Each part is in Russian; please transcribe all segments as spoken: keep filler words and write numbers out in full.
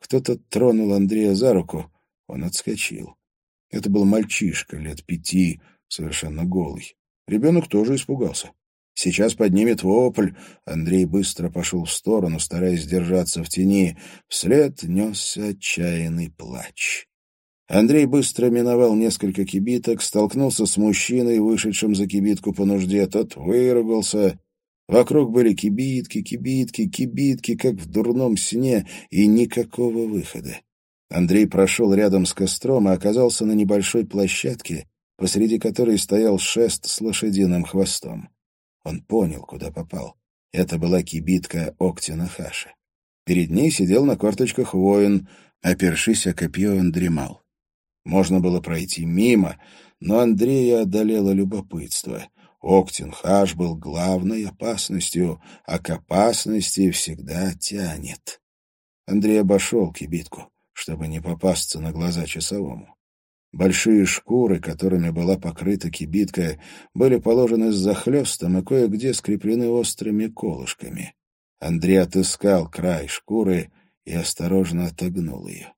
Кто-то тронул Андрея за руку, он отскочил. Это был мальчишка лет пяти, совершенно голый. Ребенок тоже испугался. Сейчас поднимет вопль. Андрей быстро пошел в сторону, стараясь держаться в тени. Вслед несся отчаянный плач. Андрей быстро миновал несколько кибиток, столкнулся с мужчиной, вышедшим за кибитку по нужде. Тот выругался. Вокруг были кибитки, кибитки, кибитки, как в дурном сне, и никакого выхода. Андрей прошел рядом с костром и оказался на небольшой площадке, посреди которой стоял шест с лошадиным хвостом. Он понял, куда попал. Это была кибитка Октина Хаша. Перед ней сидел на корточках воин. Опершись о копье, он дремал. Можно было пройти мимо, но Андрея одолело любопытство. Октин Хаш был главной опасностью, а к опасности всегда тянет. Андрей обошел кибитку, чтобы не попасться на глаза часовому. Большие шкуры, которыми была покрыта кибитка, были положены с захлестом и кое-где скреплены острыми колышками. Андрей отыскал край шкуры и осторожно отогнул ее.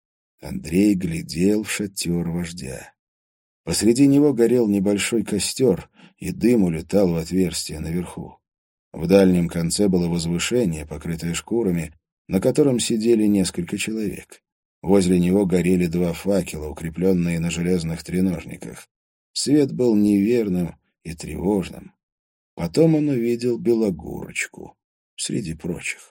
Андрей глядел в шатер вождя. Посреди него горел небольшой костер, и дым улетал в отверстие наверху. В дальнем конце было возвышение, покрытое шкурами, на котором сидели несколько человек. Возле него горели два факела, укрепленные на железных треножниках. Свет был неверным и тревожным. Потом он увидел Белогурочку среди прочих.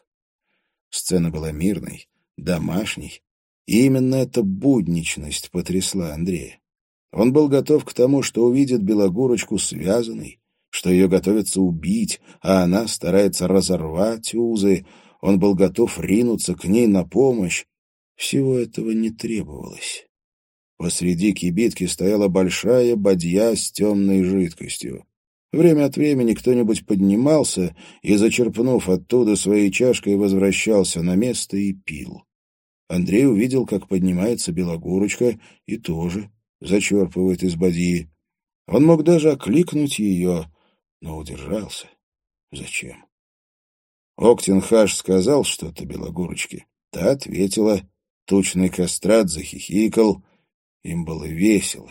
Сцена была мирной, домашней, и именно эта будничность потрясла Андрея. Он был готов к тому, что увидит Белогурочку связанной, что ее готовятся убить, а она старается разорвать узы. Он был готов ринуться к ней на помощь. Всего этого не требовалось. Посреди кибитки стояла большая бадья с темной жидкостью. Время от времени кто-нибудь поднимался и, зачерпнув оттуда своей чашкой, возвращался на место и пил. Андрей увидел, как поднимается Белогурочка, и тоже зачерпывает из бадьи. Он мог даже окликнуть ее, но удержался. Зачем? Октин Хаш сказал что-то Белогурочке. Та ответила. Тучный кастрат захихикал. Им было весело.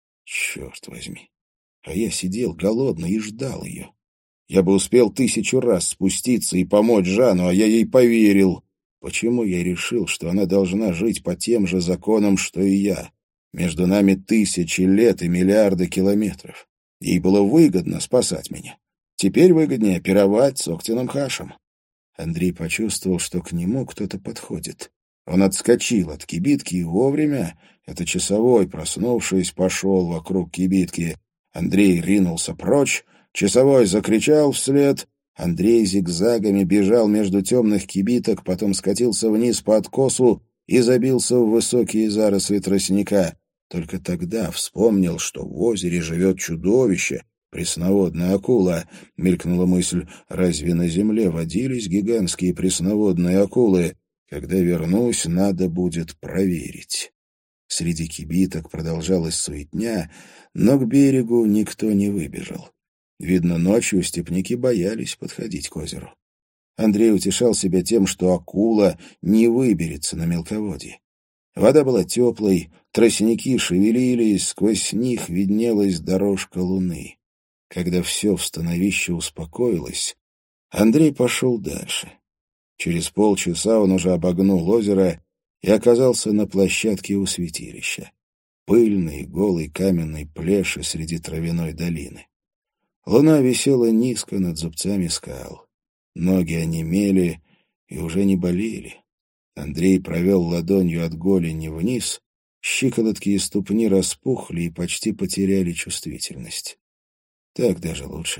Черт возьми. А я сидел голодный и ждал ее. Я бы успел тысячу раз спуститься и помочь Жанну, а я ей поверил. Почему я решил, что она должна жить по тем же законам, что и я? Между нами тысячи лет и миллиарды километров. Ей было выгодно спасать меня. Теперь выгоднее пировать с Октином Хашем. Андрей почувствовал, что к нему кто-то подходит. Он отскочил от кибитки и вовремя, это часовой, проснувшись, пошел вокруг кибитки. Андрей ринулся прочь, часовой закричал вслед. Андрей зигзагами бежал между темных кибиток, потом скатился вниз по откосу и забился в высокие заросли тростника. Только тогда вспомнил, что в озере живет чудовище, пресноводная акула. Мелькнула мысль, разве на земле водились гигантские пресноводные акулы? Когда вернусь, надо будет проверить. Среди кибиток продолжалась суетня, но к берегу никто не выбежал. Видно, ночью степняки боялись подходить к озеру. Андрей утешал себя тем, что акула не выберется на мелководье. Вода была теплой, тростники шевелились, сквозь них виднелась дорожка луны. Когда все в становище успокоилось, Андрей пошел дальше. Через полчаса он уже обогнул озеро и оказался на площадке у святилища. Пыльный, голый каменный плеши среди травяной долины. Луна висела низко над зубцами скал. Ноги онемели и уже не болели. Андрей провел ладонью от голени вниз, щиколотки и ступни распухли и почти потеряли чувствительность. Так даже лучше.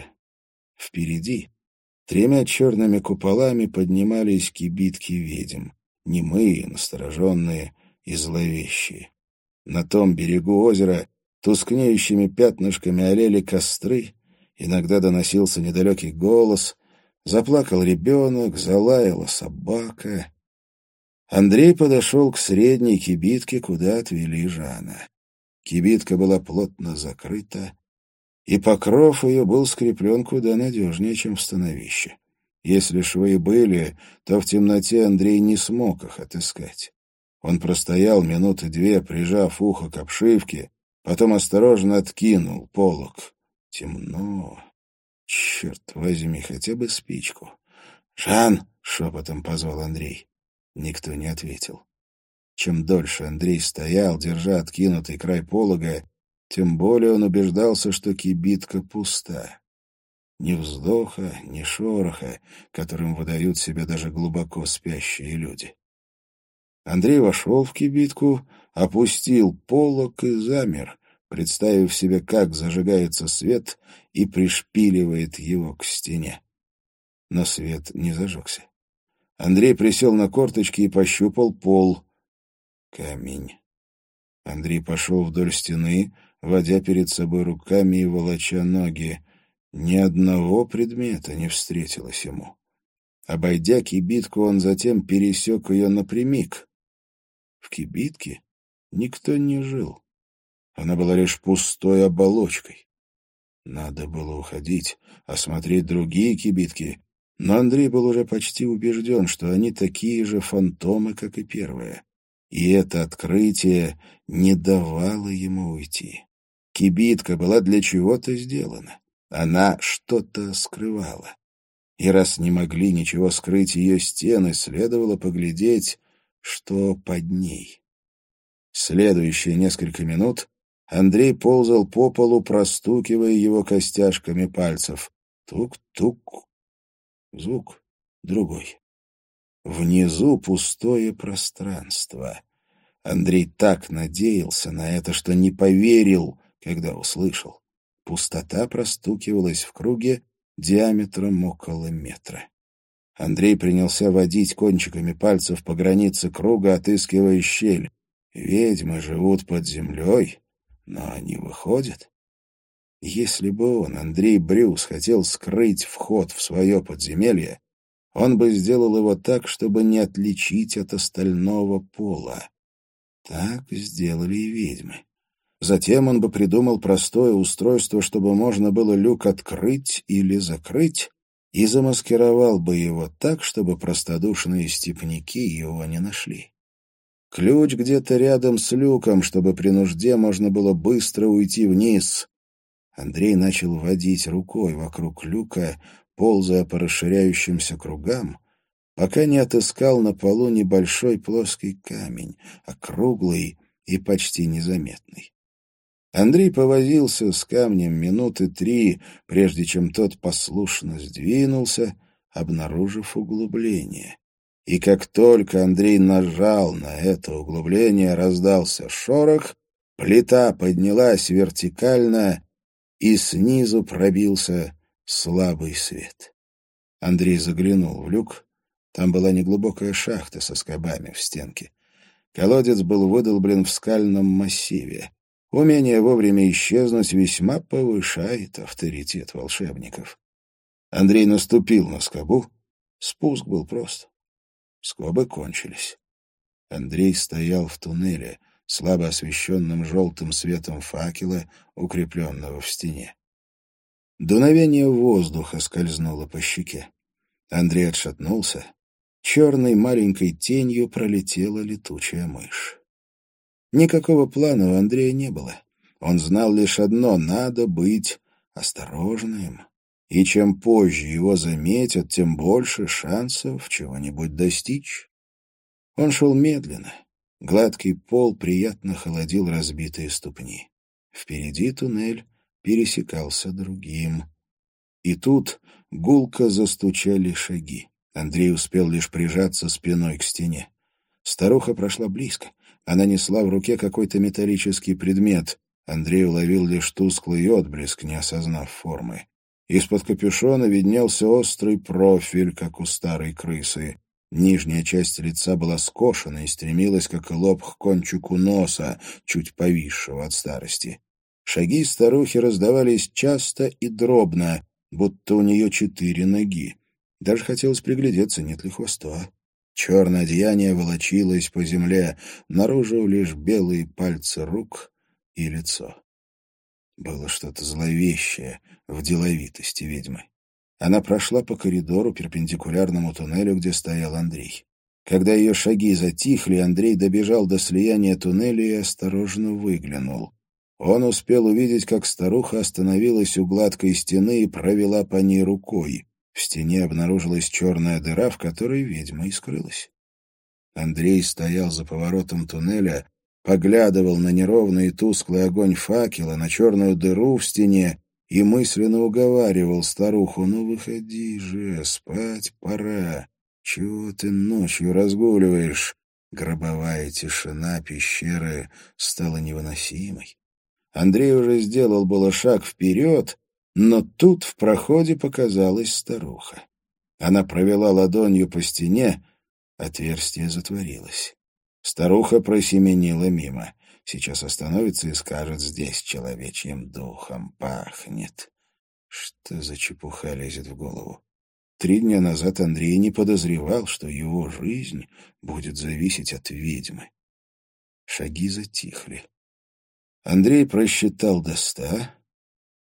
Впереди тремя черными куполами поднимались кибитки ведьм, немые, настороженные и зловещие. На том берегу озера тускнеющими пятнышками олели костры, иногда доносился недалекий голос, заплакал ребенок, залаяла собака. Андрей подошел к средней кибитке, куда отвели Жана. Кибитка была плотно закрыта, и покров ее был скреплен куда надежнее, чем в становище. Если швы были, то в темноте Андрей не смог их отыскать. Он простоял минуты две, прижав ухо к обшивке, потом осторожно откинул полог. Темно. Черт возьми, хотя бы спичку. «Жан!» — шепотом позвал Андрей. Никто не ответил. Чем дольше Андрей стоял, держа откинутый край полога, тем более он убеждался, что кибитка пуста. Ни вздоха, ни шороха, которым выдают себя даже глубоко спящие люди. Андрей вошел в кибитку, опустил полог и замер, представив себе, как зажигается свет и пришпиливает его к стене. Но свет не зажегся. Андрей присел на корточки и пощупал пол. Камень. Андрей пошел вдоль стены, водя перед собой руками и волоча ноги. Ни одного предмета не встретилось ему. Обойдя кибитку, он затем пересек ее напрямик. В кибитке никто не жил. Она была лишь пустой оболочкой. Надо было уходить, осмотреть другие кибитки, но Андрей был уже почти убежден, что они такие же фантомы, как и первая. И это открытие не давало ему уйти. Кибитка была для чего-то сделана. Она что-то скрывала. И раз не могли ничего скрыть ее стены, следовало поглядеть, что под ней. Следующие несколько минут Андрей ползал по полу, простукивая его костяшками пальцев. Тук-тук. Звук другой. Внизу пустое пространство. Андрей так надеялся на это, что не поверил, когда услышал. Пустота простукивалась в круге диаметром около метра. Андрей принялся водить кончиками пальцев по границе круга, отыскивая щель. Ведьмы живут под землей, но они выходят. Если бы он, Андрей Брюс, хотел скрыть вход в свое подземелье, он бы сделал его так, чтобы не отличить от остального пола. Так сделали и ведьмы. Затем он бы придумал простое устройство, чтобы можно было люк открыть или закрыть, и замаскировал бы его так, чтобы простодушные степняки его не нашли. Ключ где-то рядом с люком, чтобы при нужде можно было быстро уйти вниз. Андрей начал водить рукой вокруг люка, ползая по расширяющимся кругам, пока не отыскал на полу небольшой плоский камень, округлый и почти незаметный. Андрей повозился с камнем минуты три, прежде чем тот послушно сдвинулся, обнаружив углубление. И как только Андрей нажал на это углубление, раздался шорох, плита поднялась вертикально, и снизу пробился слабый свет. Андрей заглянул в люк. Там была неглубокая шахта со скобами в стенке. Колодец был выдолблен в скальном массиве. Умение вовремя исчезнуть весьма повышает авторитет волшебников. Андрей наступил на скобу. Спуск был прост. Скобы кончились. Андрей стоял в туннеле, слабо освещенном желтым светом факела, укрепленного в стене. Дуновение воздуха скользнуло по щеке. Андрей отшатнулся. Черной маленькой тенью пролетела летучая мышь. Никакого плана у Андрея не было. Он знал лишь одно — надо быть осторожным. И чем позже его заметят, тем больше шансов чего-нибудь достичь. Он шел медленно. Гладкий пол приятно холодил разбитые ступни. Впереди туннель пересекался другим. И тут гулко застучали шаги. Андрей успел лишь прижаться спиной к стене. Старуха прошла близко. Она несла в руке какой-то металлический предмет. Андрей уловил лишь тусклый отблеск, не осознав формы. Из-под капюшона виднелся острый профиль, как у старой крысы. Нижняя часть лица была скошена и стремилась, как и лоб, к кончику носа, чуть повисшего от старости. Шаги старухи раздавались часто и дробно, будто у нее четыре ноги. Даже хотелось приглядеться, нет ли хвоста. Черное одеяние волочилось по земле, наружу лишь белые пальцы рук и лицо. Было что-то зловещее в деловитости ведьмы. Она прошла по коридору, перпендикулярному туннелю, где стоял Андрей. Когда ее шаги затихли, Андрей добежал до слияния туннеля и осторожно выглянул. Он успел увидеть, как старуха остановилась у гладкой стены и провела по ней рукой. В стене обнаружилась черная дыра, в которой ведьма и скрылась. Андрей стоял за поворотом туннеля, поглядывал на неровный и тусклый огонь факела, на черную дыру в стене и мысленно уговаривал старуху: «Ну, выходи же, спать пора. Чего ты ночью разгуливаешь?» Гробовая тишина пещеры стала невыносимой. Андрей уже сделал было шаг вперед, но тут в проходе показалась старуха. Она провела ладонью по стене, отверстие затворилось. Старуха просеменила мимо. Сейчас остановится и скажет: «Здесь человечьим духом пахнет». Что за чепуха лезет в голову? Три дня назад Андрей не подозревал, что его жизнь будет зависеть от ведьмы. Шаги затихли. Андрей просчитал до ста,